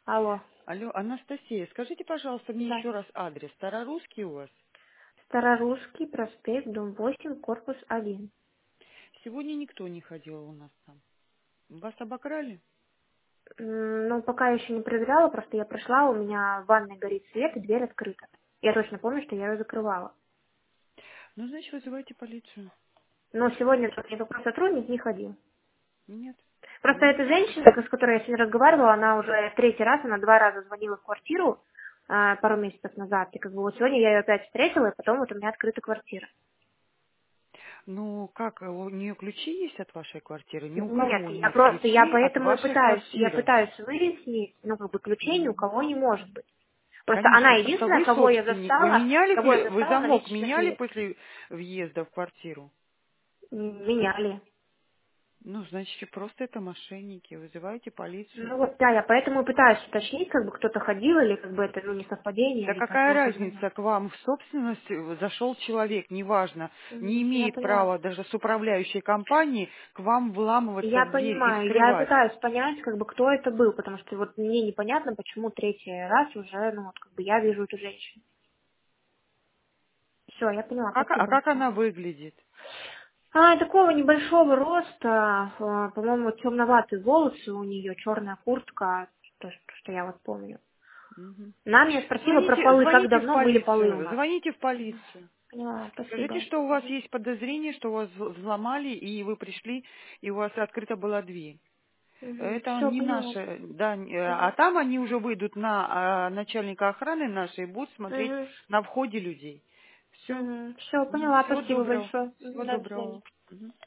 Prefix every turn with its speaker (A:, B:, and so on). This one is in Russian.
A: Алло.
B: Алло, Анастасия, скажите, пожалуйста, мне
A: Да.
B: еще раз адрес. Старорусский у вас?
A: Старорусский проспект, дом 8, корпус 1.
B: Сегодня никто не ходил у нас там. Вас обокрали?
A: Ну, пока я еще не проверяла, просто я пришла, у меня в ванной горит свет и дверь открыта. Я точно помню, что я ее закрывала.
B: Ну, значит, вызывайте полицию.
A: Но сегодня тот никакой сотрудник не ходил.
B: Нет.
A: Просто
B: Ну,
A: эта женщина, с которой я сегодня разговаривала, она уже третий раз, она 2 раза звонила в квартиру пару месяцев назад. И как бы вот сегодня я ее опять встретила, и потом вот у меня открыта квартира.
B: ну, как, у нее ключи есть от вашей квартиры? Ни у
A: Нет,
B: кого
A: я
B: нет
A: просто, я
B: ключей от
A: поэтому и
B: вашей
A: пытаюсь, я
B: квартиры.
A: пытаюсь выяснить, ну, как бы ключей ни у
B: Мгм.
A: кого не может быть. Просто она
B: Конечно, потому что
A: единственная,
B: вы
A: кого я
B: собственник. Вы
A: застала,
B: меняли,
A: кого я
B: вы
A: застала
B: замок
A: горячий
B: меняли
A: свет.
B: после въезда в квартиру?
A: Меняли.
B: Ну, значит, просто это мошенники. Вызывайте полицию.
A: Ну вот, да, я поэтому и пытаюсь уточнить, как бы кто-то ходил, или как бы это, ну, не совпадение,
B: Да
A: или
B: какая
A: просто позвонил.
B: разница, к вам в собственность зашел человек, неважно, не
A: Я
B: имеет
A: поняла.
B: права даже с управляющей компанией к вам вламываться
A: Я
B: в дверь и
A: понимаю, я
B: вскрывать.
A: пытаюсь понять, как бы, кто это был, потому что вот мне непонятно, почему третий раз уже, ну, вот, как бы, я вижу эту женщину. Все, я поняла,
B: А
A: спасибо
B: как
A: большое.
B: она выглядит?
A: Такого небольшого роста, по-моему, темноватые волосы у нее, черная куртка, то, что я вот помню.
B: Мгм.
A: Она меня спросила про полы, как
B: Звоните в
A: давно были полы у
B: полицию,
A: нас.
B: звоните в полицию.
A: Поняла,
B: Скажите,
A: спасибо.
B: что у вас есть подозрение, что вас взломали, и вы пришли, и у вас открыта была дверь. Это
A: Все,
B: не
A: поняла.
B: наше, да, а
A: Мгм.
B: там они уже выйдут на начальника охраны нашей и будут смотреть
A: Мгм.
B: на входе людей. Все.
A: Все, поняла,
B: Всего
A: спасибо
B: доброго.
A: большое.
B: Всего
A: До свидания.
B: доброго. Мгм.